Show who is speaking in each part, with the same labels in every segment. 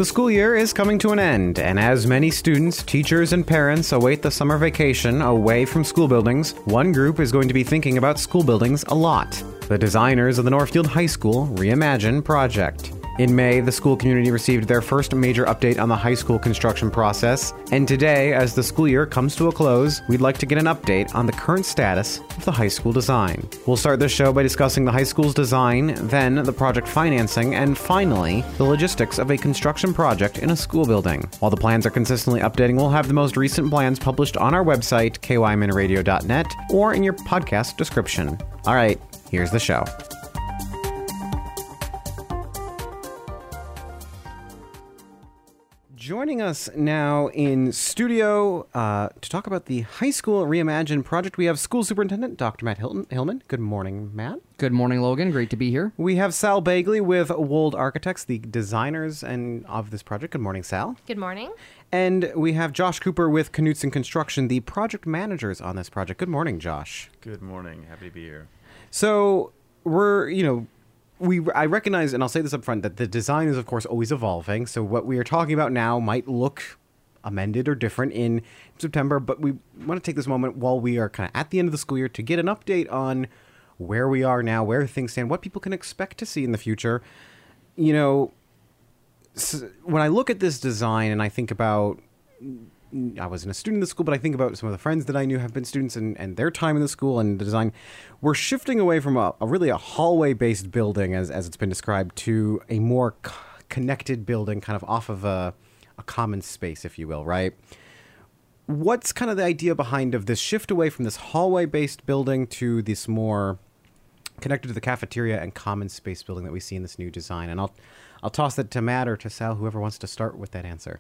Speaker 1: The school year is coming to an end, and as many students, teachers, and parents await the summer vacation away from school buildings, one group is going to be thinking about school buildings a lot: the designers of the Northfield High School Reimagine project. In May, the school community received their first major update on the high school construction process, and today, as the school year comes to a close, we'd like to get an update on the current status of the high school design. We'll start this show by discussing the high school's design, then the project financing, and finally, the logistics of a construction project in a school building. While the plans are consistently updating, we'll have the most recent plans published on our website, kyminradio.net, or in your podcast description. All right, here's the show. Joining us now in studio to talk about the High School Reimagine project, we have School Superintendent Dr. Matt Hillman. Good morning, Matt.
Speaker 2: Good morning, Logan. Great to be here.
Speaker 1: We have Sal Bagley with Wold Architects, the designers of this project. Good morning, Sal.
Speaker 3: Good morning.
Speaker 1: And we have Josh Cooper with Knutson Construction, the project managers on this project. Good morning, Josh.
Speaker 4: Good morning. Happy to be here.
Speaker 1: So I recognize, and I'll say this up front, that the design is, of course, always evolving. So what we are talking about now might look amended or different in September, but we want to take this moment while we are kind of at the end of the school year to get an update on where we are now, where things stand, what people can expect to see in the future. You know, when I look at this design and I think about, I wasn't a student in the school, but I think about some of the friends that I knew have been students and their time in the school and the design. We're shifting away from a hallway-based building, as it's been described, to a more connected building, kind of off of a common space, if you will, right? What's kind of the idea behind of this shift away from this hallway-based building to this more connected to the cafeteria and common space building that we see in this new design? And I'll toss that to Matt or to Sal, whoever wants to start with that answer.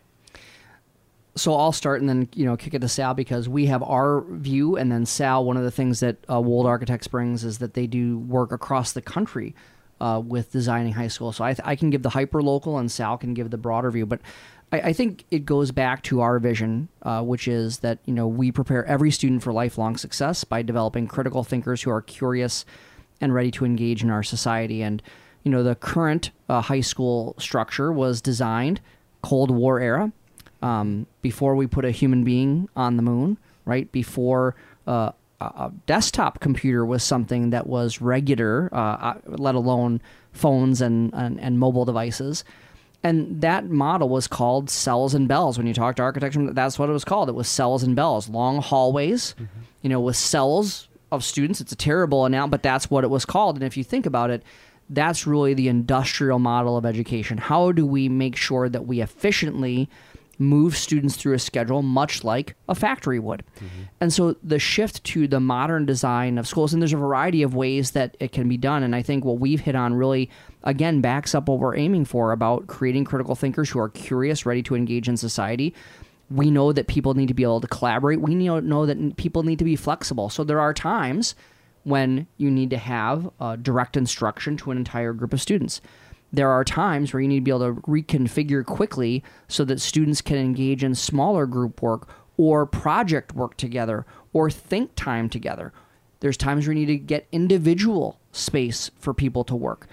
Speaker 2: So I'll start and then, kick it to Sal, because we have our view, and then Sal, one of the things that Wold Architects brings is that they do work across the country with designing high school. So I can give the hyper-local and Sal can give the broader view. But I think it goes back to our vision, which is that, we prepare every student for lifelong success by developing critical thinkers who are curious and ready to engage in our society. And, the current high school structure was designed Cold War era. Before we put a human being on the moon, right? Before a desktop computer was something that was regular, let alone phones and mobile devices. And that model was called cells and bells. When you talk to architecture, that's what it was called. It was cells and bells, long hallways, with cells of students. It's a terrible analogy, but that's what it was called. And if you think about it, that's really the industrial model of education. How do we make sure that we efficiently move students through a schedule much like a factory would? And so the shift to the modern design of schools, and there's a variety of ways that it can be done, and I think what we've hit on really, again, backs up what we're aiming for about creating critical thinkers who are curious, ready to engage in society. We know that people need to be able to collaborate. We know that people need to be flexible. So there are times when you need to have direct instruction to an entire group of students. There are times where you need to be able to reconfigure quickly so that students can engage in smaller group work or project work together or think time together. There's times where you need to get individual space for people to work.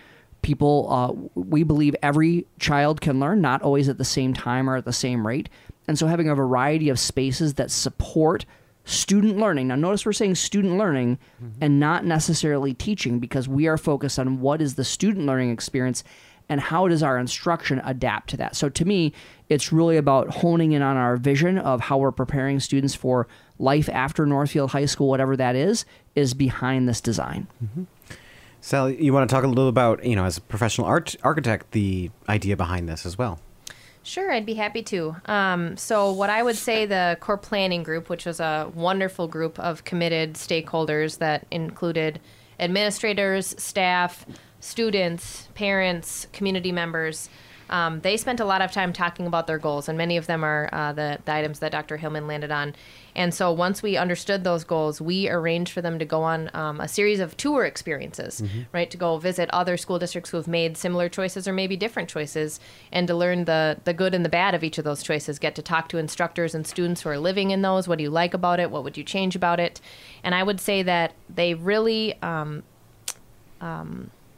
Speaker 2: We believe every child can learn, not always at the same time or at the same rate. And so having a variety of spaces that support student learning. Now, notice we're saying student learning and not necessarily teaching, because we are focused on what is the student learning experience and how does our instruction adapt to that. So to me, it's really about honing in on our vision of how we're preparing students for life after Northfield High School, whatever that is behind this design.
Speaker 1: Sal, you want to talk a little about, as a professional architect, the idea behind this as well?
Speaker 3: Sure, I'd be happy to. So what I would say, the core planning group, which was a wonderful group of committed stakeholders that included administrators, staff, students, parents, community members, they spent a lot of time talking about their goals, and many of them are the items that Dr. Hillman landed on. And so once we understood those goals, we arranged for them to go on a series of tour experiences, right, to go visit other school districts who have made similar choices or maybe different choices, and to learn the good and the bad of each of those choices, get to talk to instructors and students who are living in those. What do you like about it? What would you change about it? And I would say that they really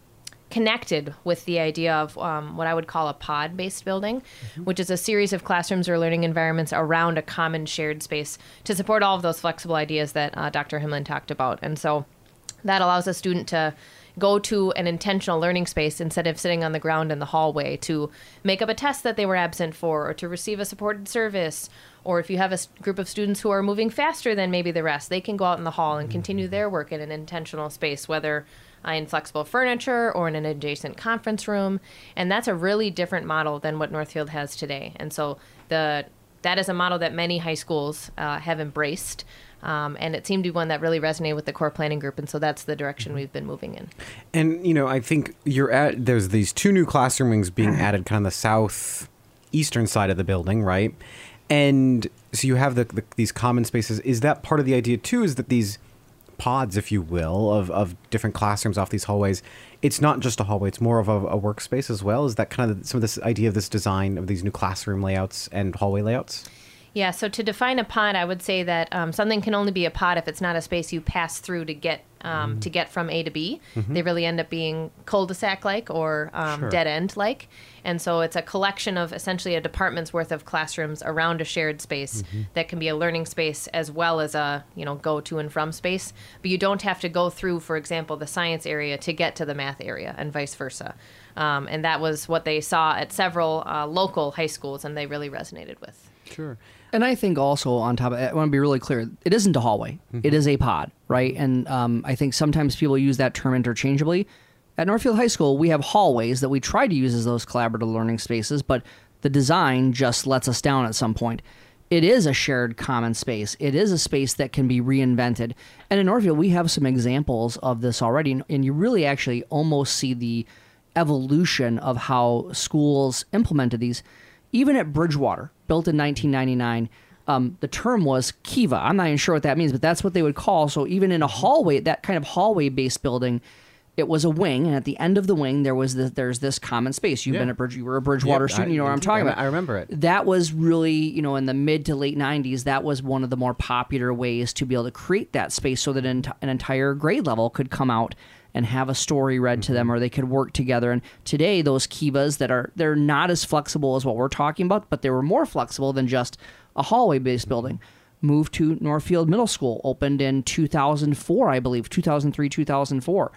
Speaker 3: connected with the idea of what I would call a pod-based building, which is a series of classrooms or learning environments around a common shared space to support all of those flexible ideas that Dr. Himlin talked about. And so that allows a student to go to an intentional learning space instead of sitting on the ground in the hallway to make up a test that they were absent for, or to receive a supported service. Or if you have a group of students who are moving faster than maybe the rest, they can go out in the hall and continue their work in an intentional space, whether in flexible furniture or in an adjacent conference room. And that's a really different model than what Northfield has today. And so that is a model that many high schools have embraced. And it seemed to be one that really resonated with the core planning group. And so that's the direction we've been moving in.
Speaker 1: And, I think there's these 2 new classroom wings being added kind of the southeastern side of the building, right? And so you have these common spaces. Is that part of the idea too, is that these pods, if you will, of different classrooms off these hallways, it's not just a hallway, it's more of a workspace as well? Is that kind of some of this idea of this design of these new classroom layouts and hallway layouts?
Speaker 3: Yeah, so to define a pod, I would say that something can only be a pod if it's not a space you pass through to get from A to B. They really end up being cul-de-sac-like or dead-end-like. And so it's a collection of essentially a department's worth of classrooms around a shared space that can be a learning space as well as a go to and from space. But you don't have to go through, for example, the science area to get to the math area and vice versa. And that was what they saw at several local high schools, and they really resonated with.
Speaker 1: Sure.
Speaker 2: And I think also on top of it, I want to be really clear, it isn't a hallway. It is a pod, right? And I think sometimes people use that term interchangeably. At Northfield High School, we have hallways that we try to use as those collaborative learning spaces, but the design just lets us down at some point. It is a shared common space. It is a space that can be reinvented. And in Northfield, we have some examples of this already, and you really actually almost see the evolution of how schools implemented these. Even at Bridgewater, built in 1999, the term was Kiva. I'm not even sure what that means, but that's what they would call. So even in a hallway, that kind of hallway-based building, it was a wing, and at the end of the wing, there's this common space. You were a Bridgewater student, you know what I'm talking about.
Speaker 1: I remember it.
Speaker 2: That was really, in the mid to late 90s, that was one of the more popular ways to be able to create that space so that an entire grade level could come out and have a story read to them, or they could work together. And today, those Kivas they're not as flexible as what we're talking about, but they were more flexible than just a hallway-based building. Moved to Northfield Middle School, opened in 2004, I believe, 2003, 2004.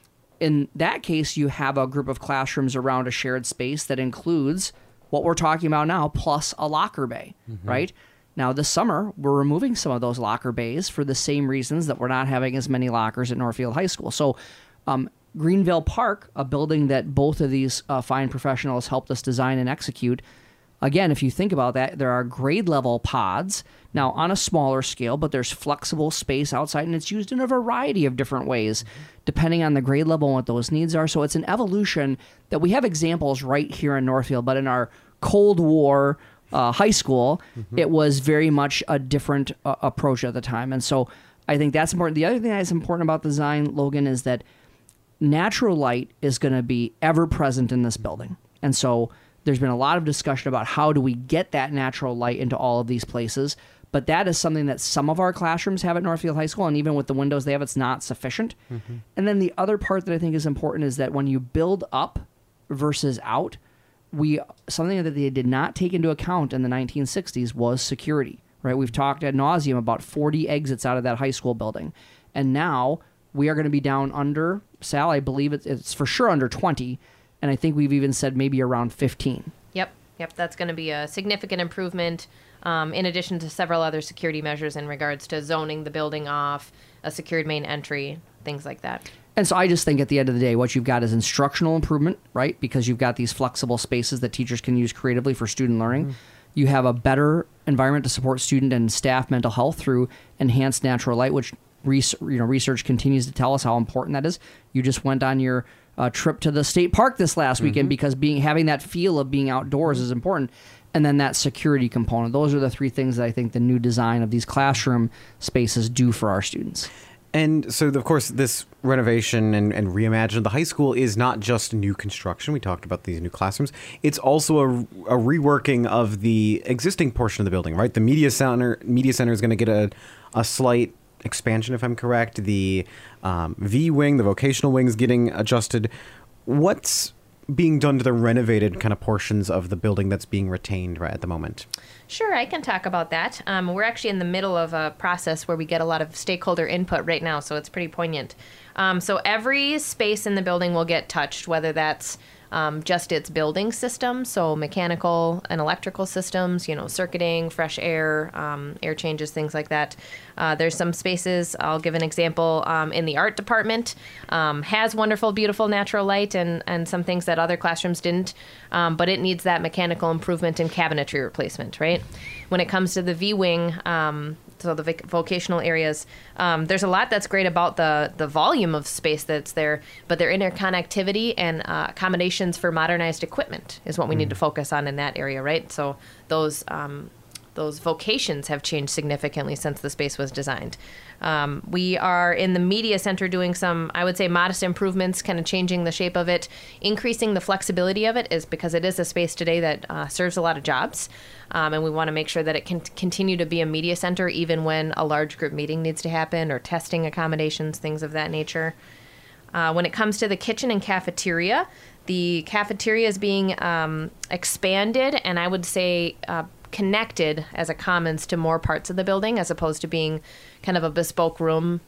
Speaker 2: In that case, you have a group of classrooms around a shared space that includes what we're talking about now, plus a locker bay, right? Now, this summer, we're removing some of those locker bays for the same reasons that we're not having as many lockers at Northfield High School. So Greenville Park, a building that both of these fine professionals helped us design and execute, again, if you think about that, there are grade level pods, now on a smaller scale, but there's flexible space outside, and it's used in a variety of different ways, depending on the grade level and what those needs are. So it's an evolution that we have examples right here in Northfield, but in our Cold War high school, it was very much a different approach at the time. And so I think that's important. The other thing that's important about design, Logan, is that natural light is going to be ever present in this building. And so there's been a lot of discussion about how do we get that natural light into all of these places. But that is something that some of our classrooms have at Northfield High School, and even with the windows they have, it's not sufficient. And then the other part that I think is important is that when you build up versus out, something that they did not take into account in the 1960s was security, right? We've talked ad nauseum about 40 exits out of that high school building. And now we are going to be down under, Sal, I believe it's for sure under 20. And I think we've even said maybe around 15.
Speaker 3: Yep, that's going to be a significant improvement in addition to several other security measures in regards to zoning the building off, a secured main entry, things like that.
Speaker 2: And so I just think at the end of the day, what you've got is instructional improvement, right? Because you've got these flexible spaces that teachers can use creatively for student learning. You have a better environment to support student and staff mental health through enhanced natural light, which research continues to tell us how important that is. You just went on your trip to the state park this last weekend because having that feel of being outdoors is important. And then that security component. Those are the three things that I think the new design of these classroom spaces do for our students.
Speaker 1: And so, of course, this renovation and reimagine of the high school is not just new construction. We talked about these new classrooms. It's also a reworking of the existing portion of the building, right? The media center is going to get a slight expansion, if I'm correct. The V wing, the vocational wing is getting adjusted. what's being done to the renovated kind of portions of the building that's being retained right at the moment?
Speaker 3: Sure, I can talk about that. We're actually in the middle of a process where we get a lot of stakeholder input right now, so it's pretty poignant. So every space in the building will get touched, whether that's just its building system, so mechanical and electrical systems, circuiting, fresh air, air changes, things like that. There's some spaces, I'll give an example, in the art department, has wonderful, beautiful natural light and some things that other classrooms didn't, but it needs that mechanical improvement and cabinetry replacement, right? When it comes to the V-Wing, so the vocational areas, there's a lot that's great about the volume of space that's there, but their interconnectivity and accommodations for modernized equipment is what we need to focus on in that area, right? So those vocations have changed significantly since the space was designed. We are in the media center doing some, I would say, modest improvements, kind of changing the shape of it, increasing the flexibility of it, is because it is a space today that serves a lot of jobs. And we want to make sure that it can continue to be a media center even when a large group meeting needs to happen, or testing accommodations, things of that nature. When it comes to the kitchen and cafeteria, the cafeteria is being expanded, and I would say connected as a commons to more parts of the building, as opposed to being kind of a bespoke room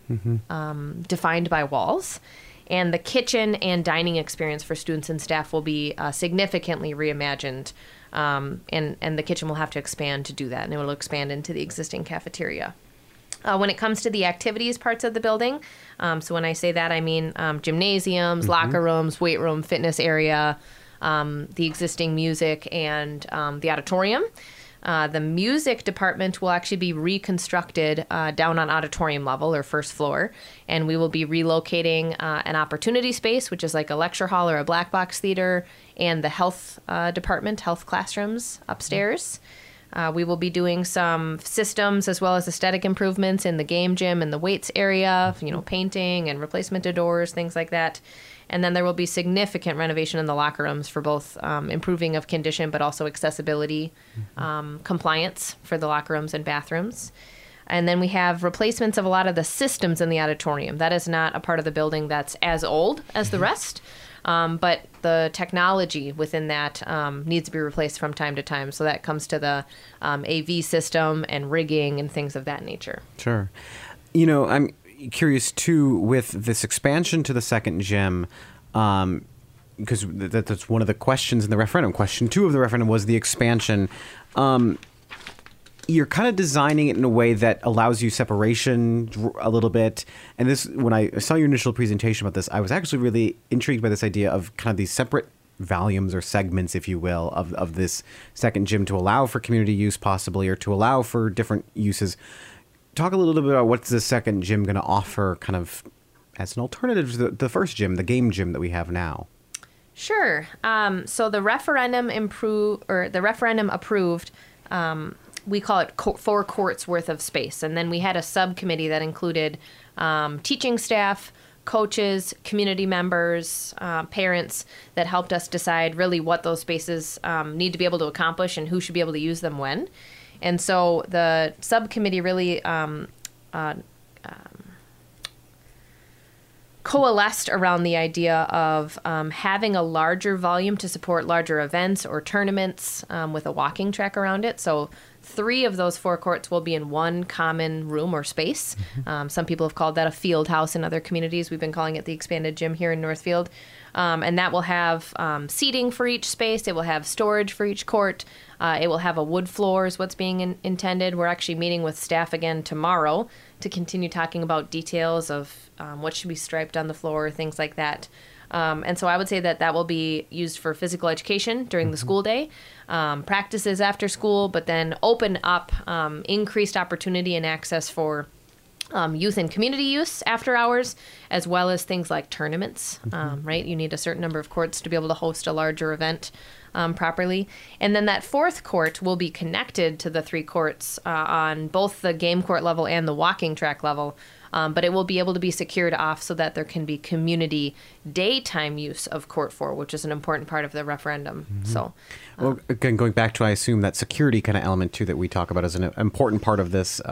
Speaker 3: defined by walls. And the kitchen and dining experience for students and staff will be significantly reimagined. And the kitchen will have to expand to do that, and it will expand into the existing cafeteria. When it comes to the activities parts of the building, so when I say that, I mean gymnasiums, locker rooms, weight room, fitness area, the existing music, and the auditorium. The music department will actually be reconstructed down on auditorium level, or first floor, and we will be relocating an opportunity space, which is like a lecture hall or a black box theater, and the health department, health classrooms upstairs. We will be doing some systems as well as aesthetic improvements in the game gym and the weights area, painting and replacement of doors, things like that. And then there will be significant renovation in the locker rooms for both improving of condition, but also accessibility, compliance for the locker rooms and bathrooms. And then we have replacements of a lot of the systems in the auditorium. That is not a part of the building that's as old as the rest, but the technology within that needs to be replaced from time to time. So that comes to the AV system and rigging and things of that nature.
Speaker 1: Sure. I'm curious too, with this expansion to the second gym, because that's one of the questions in the referendum. Question 2 of the referendum was the expansion. You're kind of designing it in a way that allows you separation a little bit. And this, when I saw your initial presentation about this, I was actually really intrigued by this idea of kind of these separate volumes or segments, if you will, of this second gym to allow for community use possibly, or to allow for different uses. Talk a little bit about what's the second gym going to offer kind of as an alternative to the first gym, the game gym that we have now.
Speaker 3: Sure. So the referendum approved, we call it 4 courts worth of space. And then we had a subcommittee that included teaching staff, coaches, community members, parents, that helped us decide really what those spaces need to be able to accomplish and who should be able to use them when. And so the subcommittee really coalesced around the idea of having a larger volume to support larger events or tournaments with a walking track around it. So 3 of those 4 courts will be in one common room or space. Some people have called that a field house in other communities. We've been calling it the expanded gym here in Northfield. And that will have seating for each space. It will have storage for each court. It will have a wood floor is what's being intended. We're actually meeting with staff again tomorrow to continue talking about details of what should be striped on the floor, things like that. And so I would say that will be used for physical education during the school day, practices after school, but then open up increased opportunity and access for youth and community use after hours, as well as things like tournaments, right? You need a certain number of courts to be able to host a larger event properly. And then that 4th court will be connected to the 3 courts on both the game court level and the walking track level. But it will be able to be secured off so that there can be community daytime use of Court 4, which is an important part of the referendum. So,
Speaker 1: well, again, going back to, I assume, that security kind of element too that we talk about as an important part of this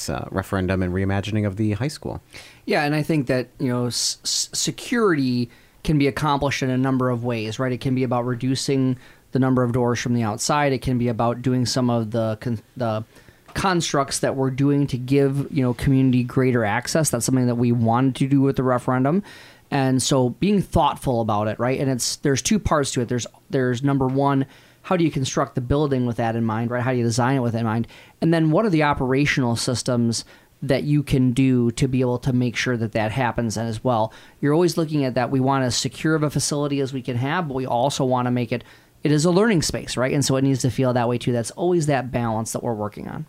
Speaker 1: referendum and reimagining of the high school.
Speaker 2: Yeah, and I think that security can be accomplished in a number of ways, right? It can be about reducing the number of doors from the outside. It can be about doing some of the constructs that we're doing to give, community greater access. That's something that we wanted to do with the referendum. And so being thoughtful about it, right? And there's two parts to it. There's number one, how do you construct the building with that in mind, right? How do you design it with that in mind? And then what are the operational systems that you can do to be able to make sure that that happens as well? You're always looking at that. We want as secure of a facility as we can have, but we also want to make it is a learning space, right? And so it needs to feel that way too. That's always that balance that we're working on.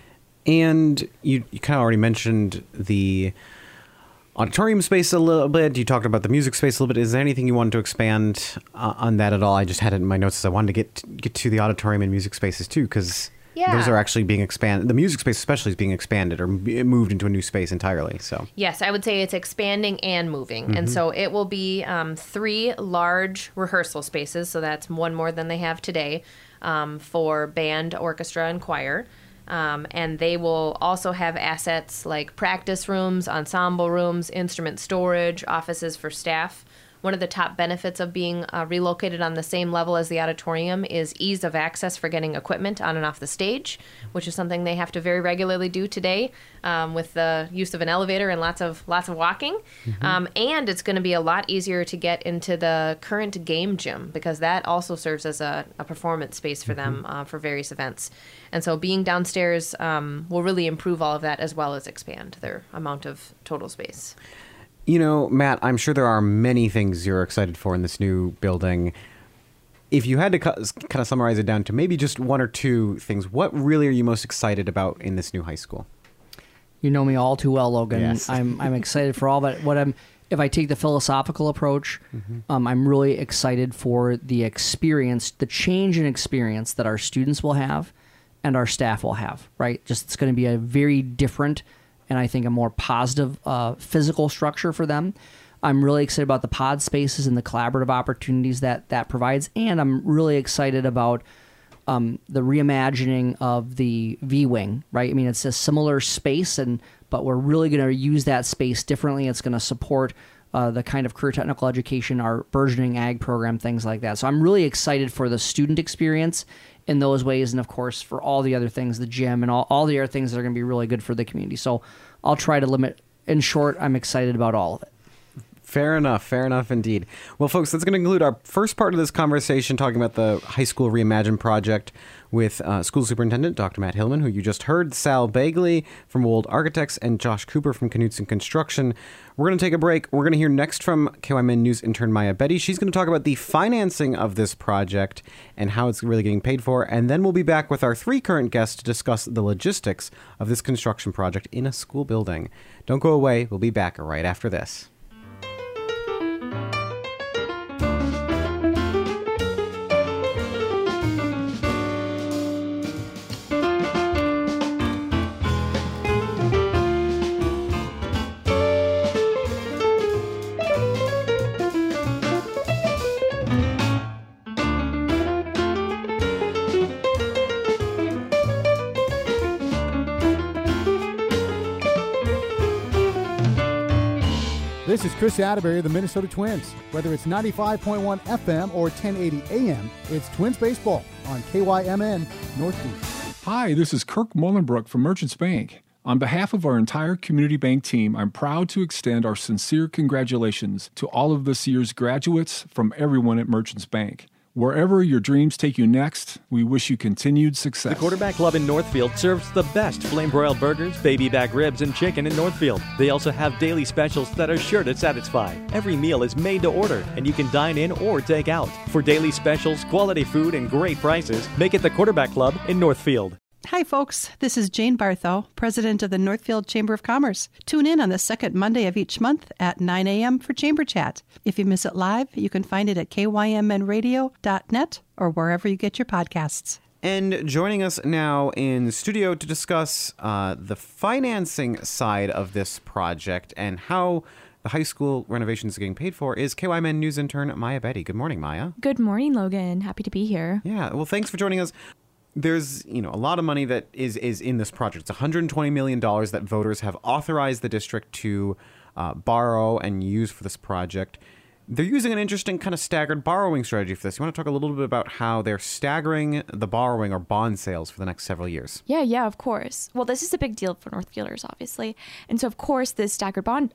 Speaker 1: And you kind of already mentioned the auditorium space a little bit. You talked about the music space a little bit. Is there anything you wanted to expand on that at all? I just had it in my notes as I wanted to get to the auditorium and music spaces too, because those are actually being expanded. The music space especially is being expanded or moved into a new space entirely. So
Speaker 3: yes, I would say it's expanding and moving. Mm-hmm. And so it will be 3 large rehearsal spaces. So that's one more than they have today for band, orchestra, and choir. And they will also have assets like practice rooms, ensemble rooms, instrument storage, offices for staff. One of the top benefits of being relocated on the same level as the auditorium is ease of access for getting equipment on and off the stage, which is something they have to very regularly do today with the use of an elevator and lots of walking. Mm-hmm. And it's going to be a lot easier to get into the current game gym, because that also serves as a performance space for them for various events. And so being downstairs will really improve all of that, as well as expand their amount of total space.
Speaker 1: Matt, I'm sure there are many things you're excited for in this new building. If you had to kind of summarize it down to maybe just one or two things, what really are you most excited about in this new high school?
Speaker 2: You know me all too well, Logan.
Speaker 1: Yes.
Speaker 2: I'm excited for all, but if I take the philosophical approach, I'm really excited for the experience, the change in experience that our students will have and our staff will have, right? Just it's going to be a very different and I think a more positive physical structure for them. I'm really excited about the pod spaces and the collaborative opportunities that provides, and I'm really excited about the reimagining of the V-Wing, right? I mean, it's a similar space, but we're really going to use that space differently. It's going to support the kind of career technical education, our burgeoning ag program, things like that. So I'm really excited for the student experience in those ways, and of course for all the other things, the gym and all the other things that are going to be really good for the community. So I'll try to limit. In short, I'm excited about all of it.
Speaker 1: Fair enough indeed. Well, folks, that's going to conclude our first part of this conversation, talking about the High School Reimagine project with School Superintendent Dr. Matt Hillman, who you just heard, Sal Bagley from Wold Architects, and Josh Cooper from Knutson Construction. We're going to take a break. We're going to hear next from KYMN News intern Maya Betty. She's going to talk about the financing of this project and how it's really getting paid for. And then we'll be back with our 3 current guests to discuss the logistics of this construction project in a school building. Don't go away. We'll be back right after this.
Speaker 4: This is Chris Atterbury of the Minnesota Twins. Whether it's 95.1 FM or 1080 AM, it's Twins Baseball on KYMN Northeast.
Speaker 5: Hi, this is Kirk Mullenbrook from Merchants Bank. On behalf of our entire Community Bank team, I'm proud to extend our sincere congratulations to all of this year's graduates from everyone at Merchants Bank. Wherever your dreams take you next, we wish you continued success.
Speaker 6: The Quarterback Club in Northfield serves the best flame-broiled burgers, baby back ribs, and chicken in Northfield. They also have daily specials that are sure to satisfy. Every meal is made to order, and you can dine in or take out. For daily specials, quality food, and great prices, make it the Quarterback Club in Northfield.
Speaker 7: Hi, folks. This is Jane Bartho, president of the Northfield Chamber of Commerce. Tune in on the second Monday of each month at 9 a.m. for Chamber Chat. If you miss it live, you can find it at kymnradio.net or wherever you get your podcasts.
Speaker 1: And joining us now in studio to discuss the financing side of this project and how the high school renovations are getting paid for is KYMN News intern Maya Betty. Good morning, Maya.
Speaker 8: Good morning, Logan. Happy to be here.
Speaker 1: Yeah, well, thanks for joining us. There's, a lot of money that is in this project. It's $120 million that voters have authorized the district to borrow and use for this project. they're using an interesting kind of staggered borrowing strategy for this. You want to talk a little bit about how they're staggering the borrowing or bond sales for the next several years?
Speaker 8: Yeah, of course. Well, this is a big deal for Northfielders, obviously. And so, of course, this staggered bond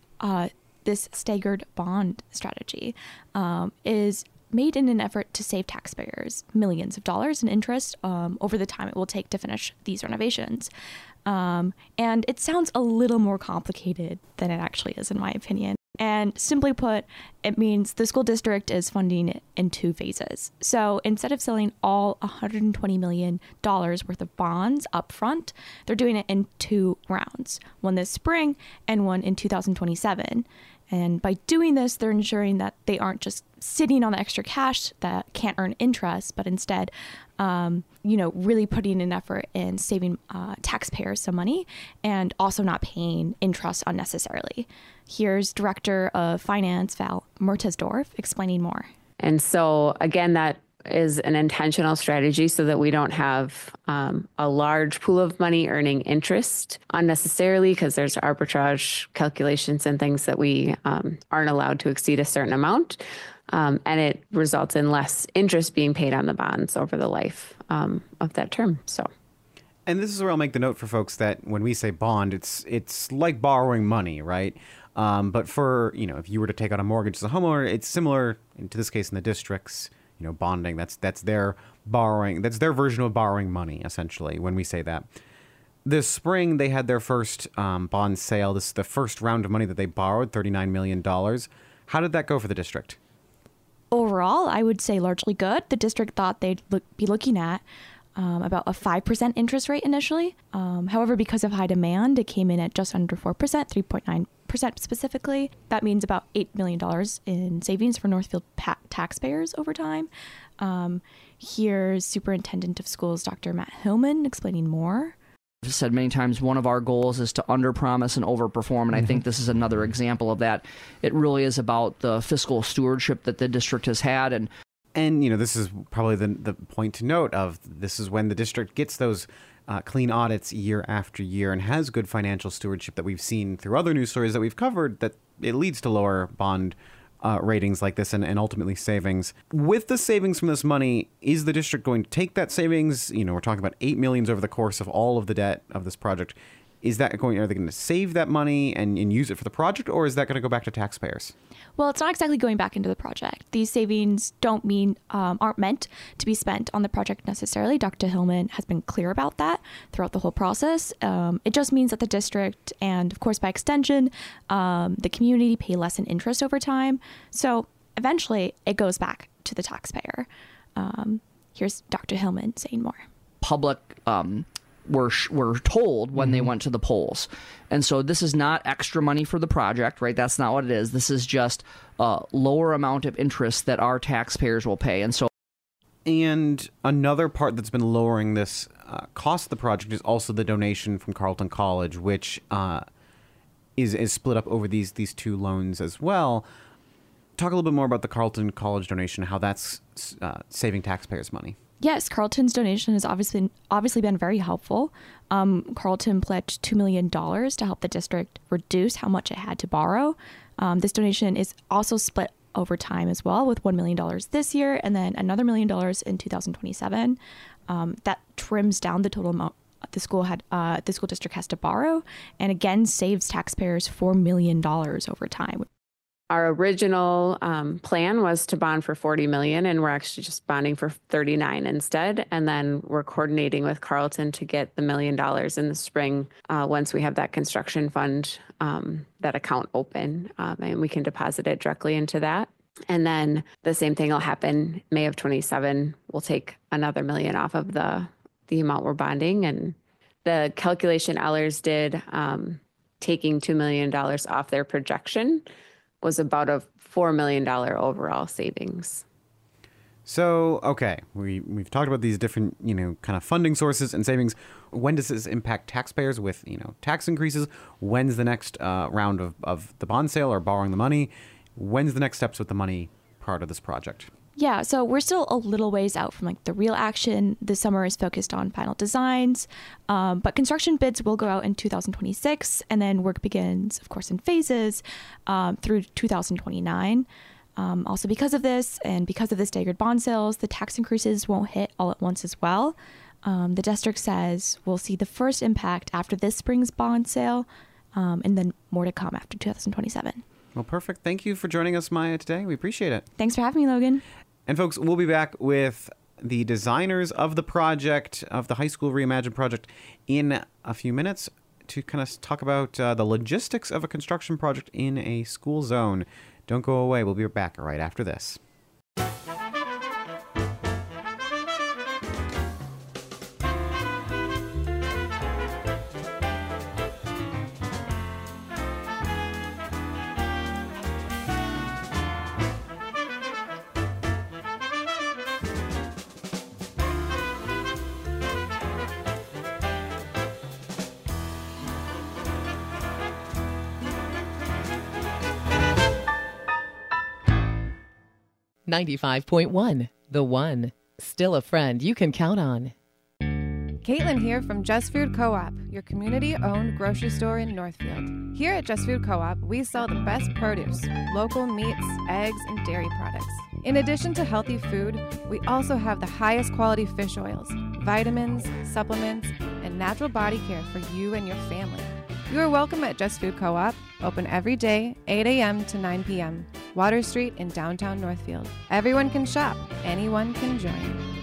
Speaker 8: strategy is made in an effort to save taxpayers millions of dollars in interest over the time it will take to finish these renovations. And it sounds a little more complicated than it actually is, in my opinion. And simply put, it means the school district is funding it in 2 phases. So instead of selling all $120 million worth of bonds up front, they're doing it in 2 rounds, one this spring and one in 2027. And by doing this, they're ensuring that they aren't just sitting on the extra cash that can't earn interest, but instead, really putting an effort in saving taxpayers some money and also not paying interest unnecessarily. Here's Director of Finance, Val Mertesdorf, explaining more.
Speaker 9: And so, again, that is an intentional strategy so that we don't have a large pool of money earning interest unnecessarily, because there's arbitrage calculations and things that we aren't allowed to exceed a certain amount. And it results in less interest being paid on the bonds over the life of that term.
Speaker 1: And this is where I'll make the note for folks that when we say bond, it's like borrowing money, right? But for, if you were to take out a mortgage as a homeowner, it's similar, to this case in the districts, bonding, that's their borrowing, that's their version of borrowing money, essentially, when we say that. This spring, they had their first bond sale. This is the first round of money that they borrowed, $39 million. How did that go for the district?
Speaker 8: Overall, I would say largely good. The district thought they'd be looking at about a 5% interest rate initially. However, because of high demand, it came in at just under 4%, 3.9% specifically. That means about $8 million in savings for Northfield taxpayers over time. Here's Superintendent of Schools, Dr. Matt Hillman, explaining more.
Speaker 2: I've said many times, one of our goals is to underpromise and overperform, and I think this is another example of that. It really is about the fiscal stewardship that the district has had. And
Speaker 1: this is probably the point to note of this is when the district gets those clean audits year after year and has good financial stewardship that we've seen through other news stories that we've covered, that it leads to lower bond ratings like this and ultimately savings. With the savings from this money, is the district going to take that savings? We're talking about $8 million over the course of all of the debt of this project. Are they going to save that money and use it for the project, or is that going to go back to taxpayers?
Speaker 8: Well, it's not exactly going back into the project. These savings aren't meant to be spent on the project necessarily. Dr. Hillman has been clear about that throughout the whole process. It just means that the district and, of course, by extension, the community pay less in interest over time. So eventually it goes back to the taxpayer. Here's Dr. Hillman saying more.
Speaker 2: Public were told when they went to the polls. And so this is not extra money for the project, right? That's not what it is. This is just a lower amount of interest that our taxpayers will pay. And
Speaker 1: another part that's been lowering this cost of the project is also the donation from Carleton College, which is split up over these 2 loans as well. Talk a little bit more about the Carleton College donation, how that's saving taxpayers money.
Speaker 8: Yes, Carleton's donation has obviously been very helpful. Carleton pledged $2 million to help the district reduce how much it had to borrow. This donation is also split over time as well, with $1 million this year and then another $1 million in 2027. That trims down the total amount the school district has to borrow, and again saves taxpayers $4 million over time.
Speaker 9: Our original plan was to bond for $40 million, and we're actually just bonding for $39 instead. And then we're coordinating with Carleton to get the $1 million in the spring once we have that construction fund, that account open, and we can deposit it directly into that. And then the same thing will happen May of 27. We'll take another $1 million off of the amount we're bonding. And the calculation Ellers did, taking $2 million off their projection, was about a $4 million overall savings.
Speaker 1: So, okay, we've talked about these different, kind of funding sources and savings. When does this impact taxpayers with, tax increases? When's the next round of the bond sale or borrowing the money? When's the next steps with the money part of this project?
Speaker 8: Yeah, so we're still a little ways out from the real action. This summer is focused on final designs, but construction bids will go out in 2026, and then work begins, of course, in phases through 2029. Also, because of this and because of the staggered bond sales, the tax increases won't hit all at once as well. The district says we'll see the first impact after this spring's bond sale, and then more to come after 2027.
Speaker 1: Well, perfect. Thank you for joining us, Maya, today. We appreciate it.
Speaker 8: Thanks for having me, Logan.
Speaker 1: And folks, we'll be back with the designers of the project, of the High School Reimagine project, in a few minutes to kind of talk about the logistics of a construction project in a school zone. Don't go away. We'll be back right after this.
Speaker 10: .1, The One. Still a friend you can count on.
Speaker 11: Caitlin here from Just Food Co-op, your community-owned grocery store in Northfield. Here at Just Food Co-op, we sell the best produce, local meats, eggs, and dairy products. In addition to healthy food, we also have the highest quality fish oils, vitamins, supplements, and natural body care for you and your family. You are welcome at Just Food Co-op, open every day, 8 a.m. to 9 p.m., Water Street in downtown Northfield. Everyone can shop. Anyone can join.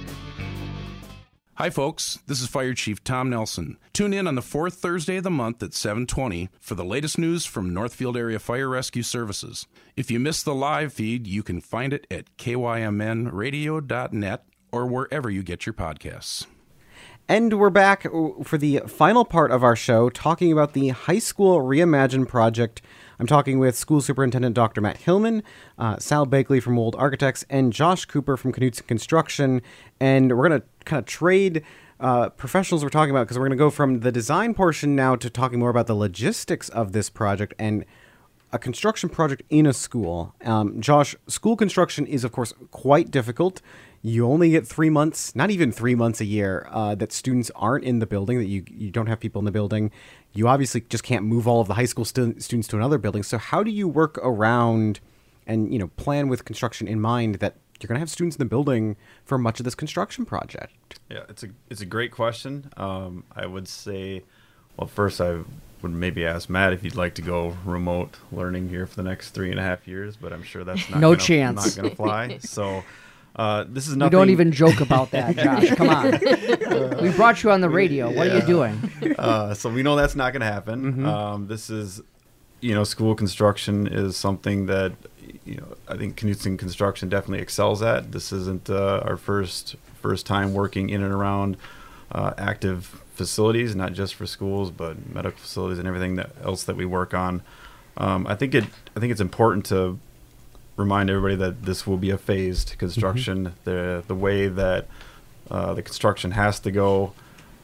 Speaker 12: Hi, folks. This is Fire Chief Tom Nelson. Tune in on the fourth Thursday of the month at 7:20 for the latest news from Northfield Area Fire Rescue Services. If you missed the live feed, you can find it at kymnradio.net or wherever you get your podcasts.
Speaker 1: And we're back for the final part of our show, talking about the High School Reimagine project. I'm talking with School Superintendent Dr. Matt Hillman, Sal Bakley from Wold Architects, and Josh Cooper from Knutson Construction. And we're going to kind of trade professionals we're talking about, because we're going to go from the design portion now to talking more about the logistics of this project and a construction project in a school. Josh, school construction is, of course, quite difficult. You only get 3 months, not even 3 months a year, that students aren't in the building, that you don't have people in the building. You obviously just can't move all of the high school students to another building. So how do you work around and, plan with construction in mind that you're going to have students in the building for much of this construction project?
Speaker 13: Yeah, it's a great question. I would say, well, first I would maybe ask Matt if he'd like to go remote learning here for the next 3.5 years, but I'm sure that's not
Speaker 2: no
Speaker 13: gonna,
Speaker 2: chance.
Speaker 13: not going to fly. So this is nothing.
Speaker 2: We don't even joke about that, Josh. Come on. We brought you on the radio. What are you doing?
Speaker 13: So we know that's not going to happen.
Speaker 2: Mm-hmm.
Speaker 13: This is, school construction is something that, I think Knutson Construction definitely excels at. This isn't our first time working in and around active facilities, not just for schools, but medical facilities and everything else that we work on. I think it's important to remind everybody that this will be a phased construction. Mm-hmm. The way that the construction has to go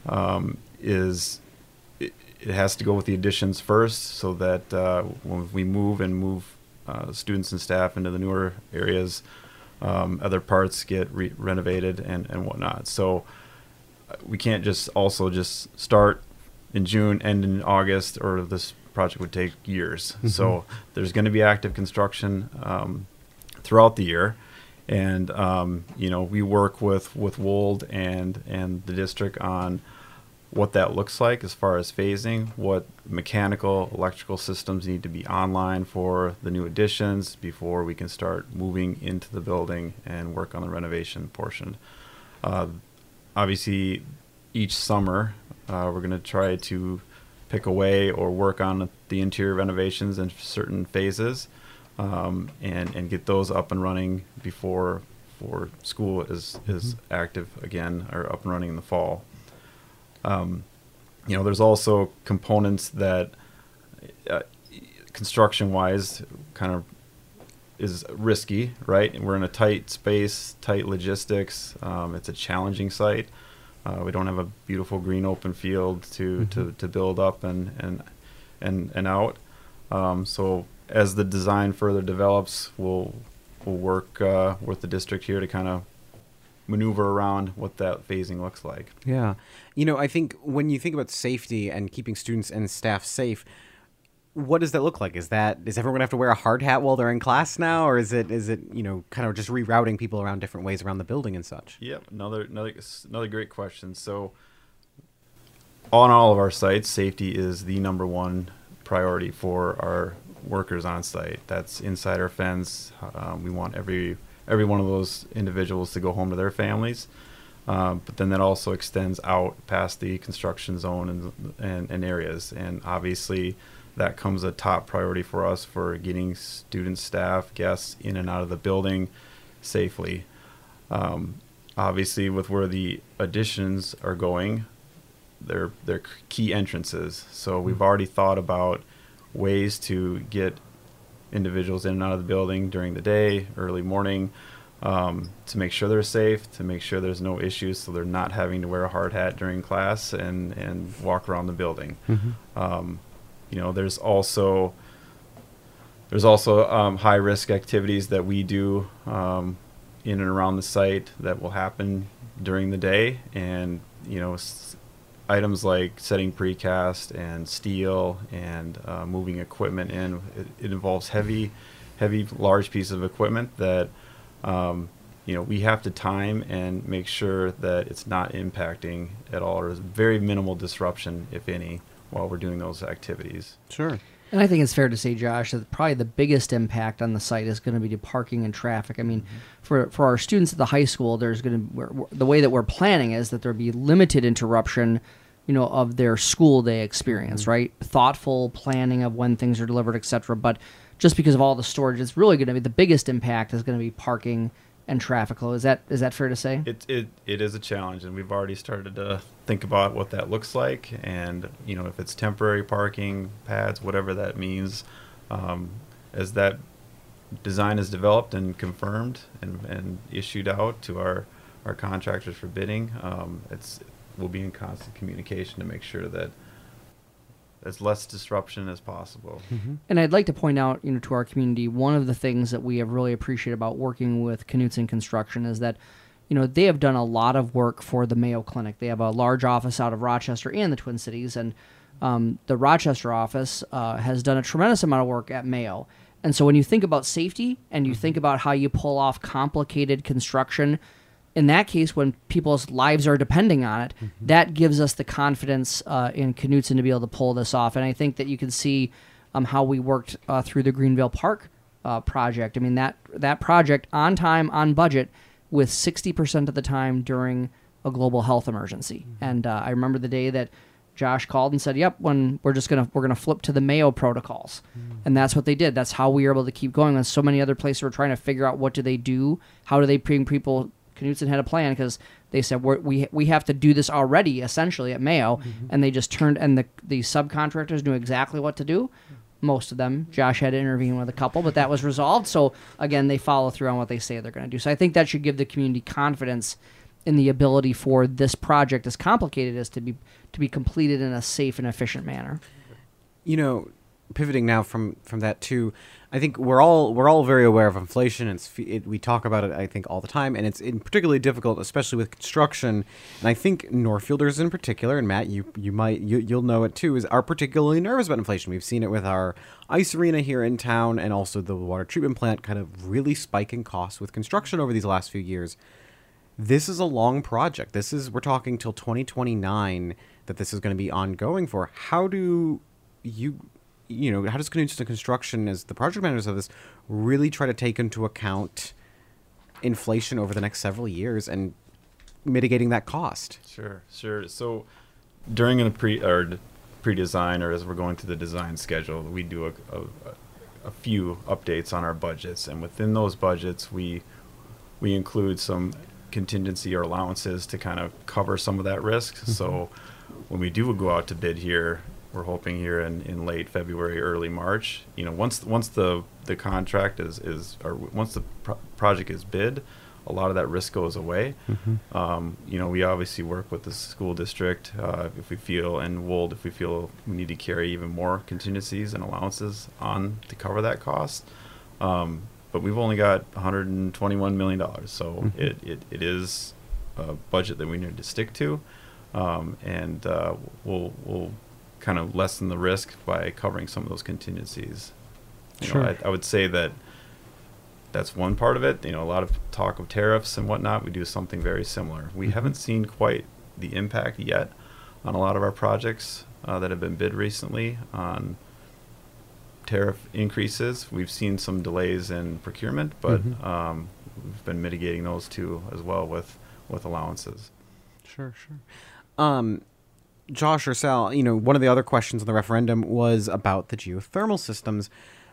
Speaker 13: is it has to go with the additions first, so that when we move students and staff into the newer areas, other parts get renovated and whatnot. So we can't just start in June, end in August, or this project would take years. Mm-hmm. So there's going to be active construction throughout the year. And, we work with Wold and the district on what that looks like as far as phasing, what mechanical, electrical systems need to be online for the new additions before we can start moving into the building and work on the renovation portion. Obviously, each summer, we're going to try to pick away or work on the interior renovations in certain phases and get those up and running before school is active again, or up and running in the fall. There's also components that construction-wise kind of is risky, right? And we're in a tight space, tight logistics. It's a challenging site. We don't have a beautiful green open field to build up and out. So as the design further develops, we'll work with the district here to kind of maneuver around what that phasing looks like.
Speaker 1: Yeah. I think when you think about safety and keeping students and staff safe, what does that look like? Is everyone gonna have to wear a hard hat while they're in class now, or is it kind of just rerouting people around different ways around the building and such?
Speaker 13: Yep, another great question. So on all of our sites, safety is the number one priority for our workers on site. That's inside our fence. We want every one of those individuals to go home to their families. But then that also extends out past the construction zone and areas. And obviously that comes a top priority for us for getting students, staff, guests in and out of the building safely. Obviously with where the additions are going, they're key entrances. So we've already thought about ways to get individuals in and out of the building during the day, early morning, to make sure they're safe, to make sure there's no issues, so they're not having to wear a hard hat during class and walk around the building. There's also high risk activities that we do in and around the site that will happen during the day, and items like setting precast and steel and moving equipment in. It involves heavy, large pieces of equipment that we have to time and make sure that it's not impacting at all, or there's very minimal disruption, if any, while we're doing those activities.
Speaker 1: Sure.
Speaker 2: And I think it's fair to say, Josh, that probably the biggest impact on the site is going to be the parking and traffic. I mean, for our students at the high school, there's going to the way that we're planning is that there'll be limited interruption, of their school day experience, right? Thoughtful planning of when things are delivered, etc. But just because of all the storage, it's really going to be the biggest impact is going to be parking and traffic flow. Is that fair to say?
Speaker 13: It is a challenge, and we've already started to think about what that looks like, and if it's temporary parking pads, whatever that means, as that design is developed and confirmed and issued out to our contractors for bidding, we'll be in constant communication to make sure that as less disruption as possible.
Speaker 2: And I'd like to point out, to our community, one of the things that we have really appreciated about working with Knutson Construction is that, they have done a lot of work for the Mayo Clinic. They have a large office out of Rochester and the Twin Cities, and the Rochester office has done a tremendous amount of work at Mayo. And so when you think about safety and you think about how you pull off complicated construction, in that case, when people's lives are depending on it, that gives us the confidence in Knutson to be able to pull this off. And I think that you can see how we worked through the Greenville Park project. I mean, that project on time, on budget, with 60% of the time during a global health emergency. And I remember the day that Josh called and said, "Yep, we're gonna flip to the Mayo protocols," and that's what they did. That's how we were able to keep going. When so many other places were trying to figure out what do they do, how do they bring people. Knutson had a plan because they said we have to do this already, essentially, at Mayo, and they just turned, and the subcontractors knew exactly what to do. Most of them. Josh had to intervene with a couple, but that was resolved. So again, they follow through on what they say they're going to do. So I think that should give the community confidence in the ability for this project, as complicated as to be completed in a safe and efficient manner.
Speaker 1: Pivoting now from that too, I think we're all very aware of inflation, and we talk about it, I think, all the time, and it's particularly difficult, especially with construction. And I think Northfielders in particular, and Matt, you'll know it too, are particularly nervous about inflation. We've seen it with our ice arena here in town, and also the water treatment plant kind of really spiking costs with construction over these last few years. This is a long project. We're talking till 2029 that this is going to be ongoing for. How does Knutson Construction, as the project managers of this, really try to take into account inflation over the next several years and mitigating that cost?
Speaker 13: Sure. So during a pre-design, or as we're going through the design schedule, we do a few updates on our budgets, and within those budgets, we include some contingency or allowances to kind of cover some of that risk. So when we do go out to bid here, we're hoping here in late February, early March. Once the contract once the project is bid, a lot of that risk goes away. We obviously work with the school district if we feel we need to carry even more contingencies and allowances on to cover that cost. But we've only got $121 million, so it is a budget that we need to stick to, and we'll kind of lessen the risk by covering some of those contingencies.
Speaker 1: Sure.
Speaker 13: I would say that that's one part of it. A lot of talk of tariffs and whatnot. We do something very similar. We haven't seen quite the impact yet on a lot of our projects that have been bid recently on tariff increases. We've seen some delays in procurement, but we've been mitigating those too as well with allowances.
Speaker 1: Sure. Josh or Sal, one of the other questions on the referendum was about the geothermal systems.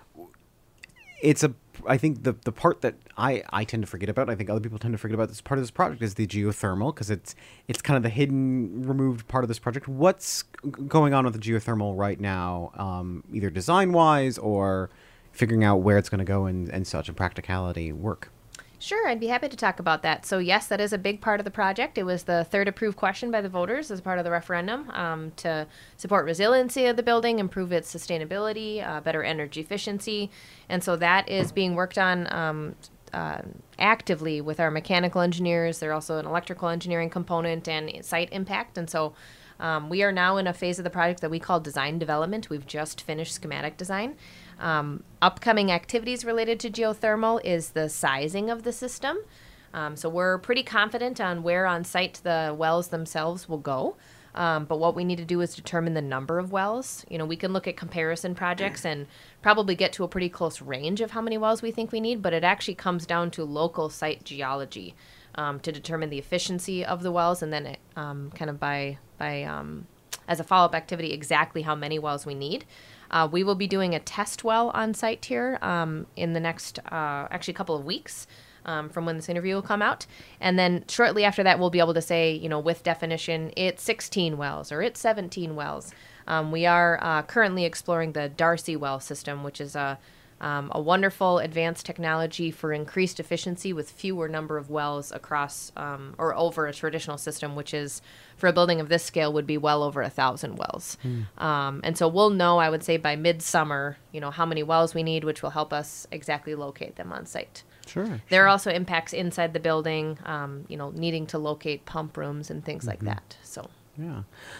Speaker 1: I think the part that I tend to forget about, I think other people tend to forget about this part of this project, is the geothermal, because it's kind of the hidden, removed part of this project. What's going on with the geothermal right now, either design-wise or figuring out where it's going to go and such, and practicality work?
Speaker 3: Sure, I'd be happy to talk about that. So yes, that is a big part of the project. It was the third approved question by the voters as part of the referendum to support resiliency of the building, improve its sustainability, better energy efficiency. And so that is being worked on actively with our mechanical engineers. There's also an electrical engineering component and site impact. And so we are now in a phase of the project that we call design development. We've just finished schematic design. Upcoming activities related to geothermal is the sizing of the system. So we're pretty confident on where on site the wells themselves will go. But what we need to do is determine the number of wells. We can look at comparison projects and probably get to a pretty close range of how many wells we think we need, but it actually comes down to local site geology to determine the efficiency of the wells, and then kind of by as a follow-up activity exactly how many wells we need. We will be doing a test well on site here in the next actually couple of weeks from when this interview will come out. And then shortly after that, we'll be able to say, with definition, it's 16 wells or it's 17 wells. We are currently exploring the Darcy well system, which is a wonderful advanced technology for increased efficiency with fewer number of wells across or over a traditional system, which is, for a building of this scale, would be well over 1,000 wells. And so we'll know, I would say, by midsummer, how many wells we need, which will help us exactly locate them on site.
Speaker 1: Sure.
Speaker 3: There are also impacts inside the building, needing to locate pump rooms and things like that. So
Speaker 1: yeah.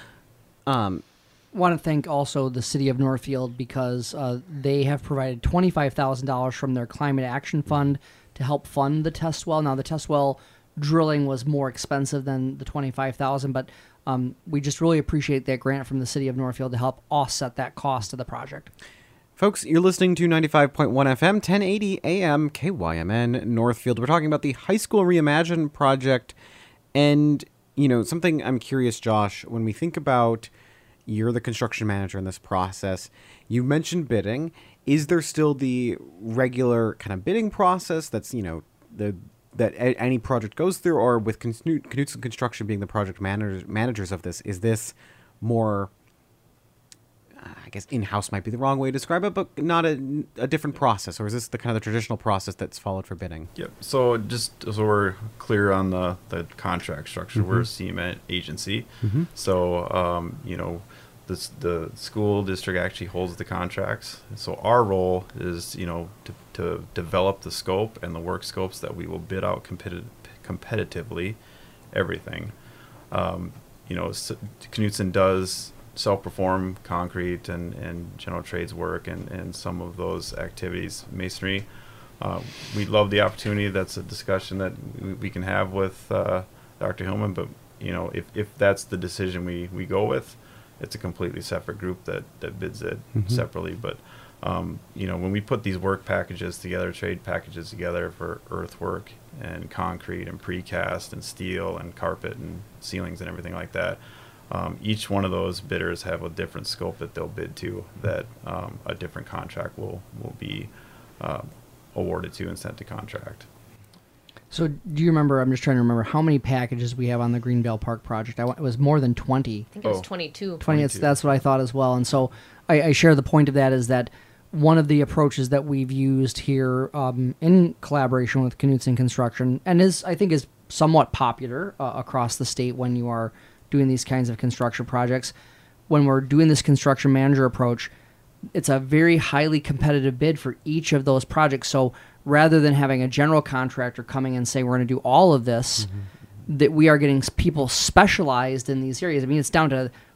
Speaker 2: Want to thank also the City of Northfield because they have provided $25,000 from their Climate Action Fund to help fund the test well. Now, the test well drilling was more expensive than the $25,000, but we just really appreciate that grant from the City of Northfield to help offset that cost of the project.
Speaker 1: Folks, you're listening to 95.1 FM, 1080 AM, KYMN, Northfield. We're talking about the High School Reimagine project. And, something I'm curious, Josh, when we think about you're the construction manager in this process, you mentioned bidding. Is there still the regular kind of bidding process that's, that any project goes through, or with Knutson Construction being the project managers of this, is this more, I guess in-house might be the wrong way to describe it, but not a different process, or is this the kind of the traditional process that's followed for bidding?
Speaker 13: Yep. So just so we're clear on the contract structure, we're a CMET agency. So, the school district actually holds the contracts. So our role is, to develop the scope and the work scopes that we will bid out competitively, everything. Knutson does self-perform concrete and general trades work and some of those activities, masonry. We love the opportunity. That's a discussion that we can have with Dr. Hillman, but if that's the decision we go with, it's a completely separate group that bids it separately. But when we put these work packages together, trade packages together for earthwork and concrete and precast and steel and carpet and ceilings and everything like that, each one of those bidders have a different scope that they'll bid to, that a different contract will be awarded to and sent to contract.
Speaker 2: So do you remember, I'm just trying to remember, how many packages we have on the Greenvale Park project? It was more than 20.
Speaker 3: I think it was 22.
Speaker 2: 20, that's what I thought as well. And so I share the point of that is that one of the approaches that we've used here in collaboration with Knutson Construction, and I think is somewhat popular across the state when you are doing these kinds of construction projects, when we're doing this construction manager approach, it's a very highly competitive bid for each of those projects. So rather than having a general contractor coming and say, we're going to do all of this, that we are getting people specialized in these areas. I mean, it's down to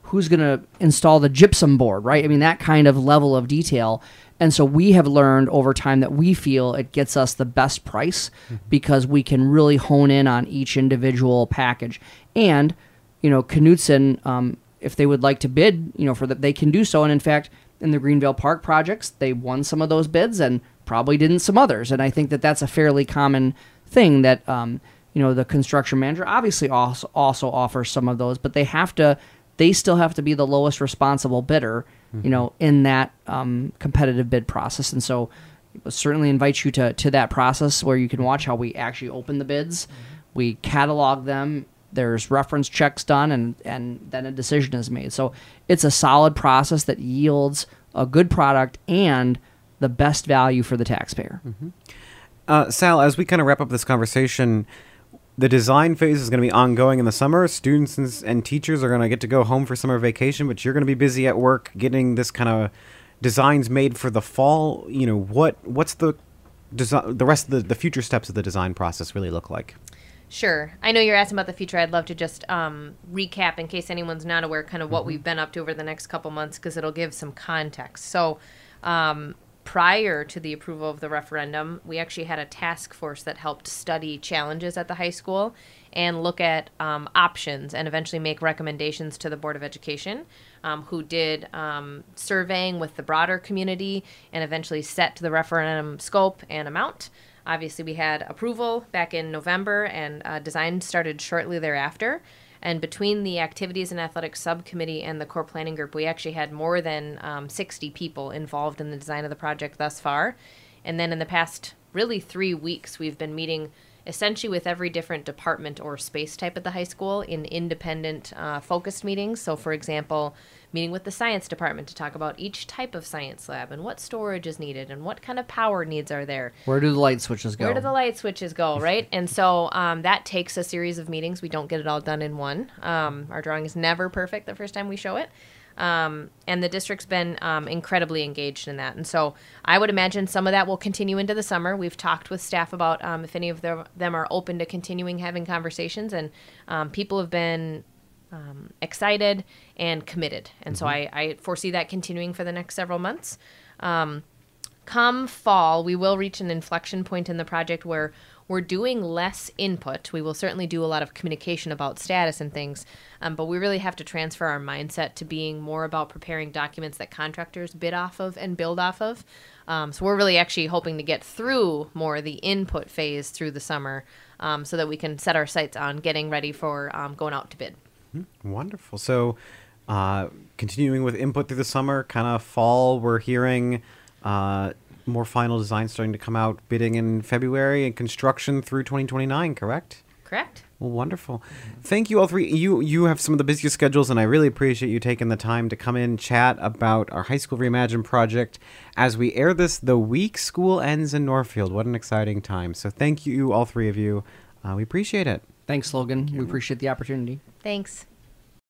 Speaker 2: who's going to install the gypsum board, right? I mean, that kind of level of detail. And so we have learned over time that we feel it gets us the best price because we can really hone in on each individual package. And, Knutson, if they would like to bid, for that, they can do so. And in fact, in the Greenvale Park projects, they won some of those bids and probably didn't some others. And I think that that's a fairly common thing that, the construction manager obviously also offers some of those, but they still have to be the lowest responsible bidder, in that competitive bid process. And so I certainly invite you to that process where you can watch how we actually open the bids. We catalog them. There's reference checks done, and then a decision is made. So it's a solid process that yields a good product and the best value for the taxpayer.
Speaker 1: Sal, as we kind of wrap up this conversation, the design phase is going to be ongoing in the summer. Students and teachers are going to get to go home for summer vacation, but you're going to be busy at work getting this kind of designs made for the fall. What's the rest of the future steps of the design process really look like?
Speaker 3: Sure. I know you're asking about the future. I'd love to just recap in case anyone's not aware kind of what we've been up to over the next couple months because it'll give some context. So prior to the approval of the referendum, we actually had a task force that helped study challenges at the high school and look at options and eventually make recommendations to the Board of Education, who did surveying with the broader community and eventually set the referendum scope and amount. Obviously, we had approval back in November, and design started shortly thereafter. And between the Activities and Athletics Subcommittee and the Core Planning Group, we actually had more than 60 people involved in the design of the project thus far. And then in the past, really 3 weeks, we've been meeting essentially with every different department or space type at the high school in independent focused meetings. So, for example, meeting with the science department to talk about each type of science lab and what storage is needed and what kind of power needs are there.
Speaker 2: Where do the light switches go?
Speaker 3: Right? And so that takes a series of meetings. We don't get it all done in one. Our drawing is never perfect the first time we show it. And the district's been incredibly engaged in that. And so I would imagine some of that will continue into the summer. We've talked with staff about if any of them are open to continuing having conversations. And people have been excited and committed. And so I foresee that continuing for the next several months. Come fall, we will reach an inflection point in the project where we're doing less input. We will certainly do a lot of communication about status and things, but we really have to transfer our mindset to being more about preparing documents that contractors bid off of and build off of. So we're really actually hoping to get through more of the input phase through the summer so that we can set our sights on getting ready for going out to bid.
Speaker 1: Wonderful. So continuing with input through the summer, kind of fall, we're hearing more final designs starting to come out, bidding in February, and construction through 2029, correct?
Speaker 3: Correct.
Speaker 1: Well, wonderful. Thank you all three. You have some of the busiest schedules, and I really appreciate you taking the time to come in, chat about our High School Reimagined project. As we air this, the week school ends in Northfield. What an exciting time. So thank you, all three of you. We appreciate it.
Speaker 2: Thanks, Logan. We appreciate the opportunity.
Speaker 3: Thanks.